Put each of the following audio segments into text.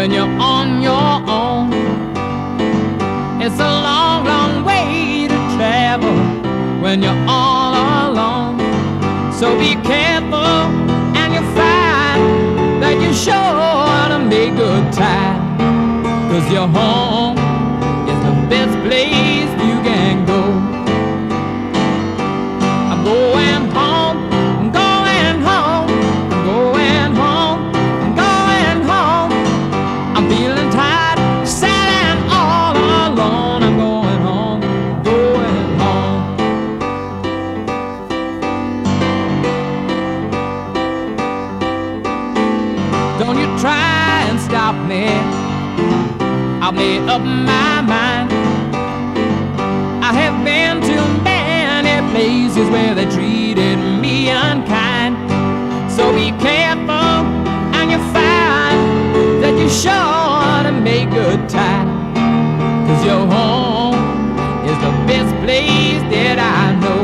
when you're on your own. It's a long, long way to travel when you're all alone. So be careful and you find that you're sure to make good time, 'cause your home is the best place you can go. I'm going home, I'm going home, I'm going home, I'm going home. I'm feeling tired, sad and all alone. I'm going home, going home. Don't you try and stop me, I've made up my mind. I have been to many places where they treated me unkind. So be careful and you find that you're sure to make good time, 'cause your home is the best place that I know.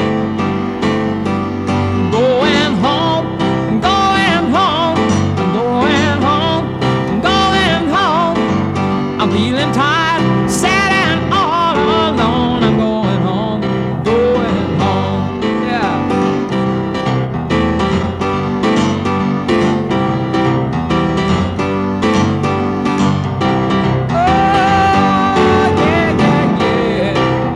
Going home, I'm going home, I'm going home, I'm going home. I'm feeling tired, sad and all alone. I'm going home, going home, yeah. Oh, yeah, yeah, yeah.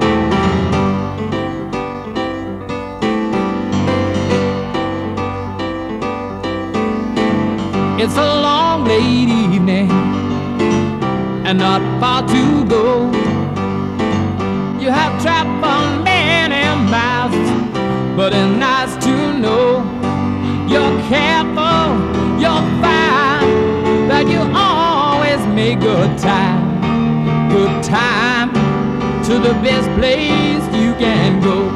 It's a long, late evening and not far to go. You have traveled many miles, but it's nice to know you're careful, you'll find that you always make good time to the best place you can go.